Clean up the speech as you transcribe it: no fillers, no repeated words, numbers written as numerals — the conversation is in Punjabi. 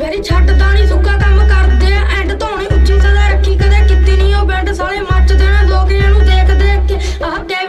ਮੇਰੀ ਛੱਡਦਾ ਨੀ ਸੁੱਕਾ ਕੰਮ ਕਰਦੇ ਆ ਐਂਡ ਧੋਣੀ ਉੱਚੀ ਸਦਾ ਰੱਖੀ ਕਦੇ ਕੀਤੀ ਨੀ ਉਹ ਬੈਂਡ ਸਾਲੇ ਮੱਚਦੇ ਨੇ ਲੋਕ ਇਹਨੂੰ ਦੇਖ ਦੇਖ ਕੇ ਆਹ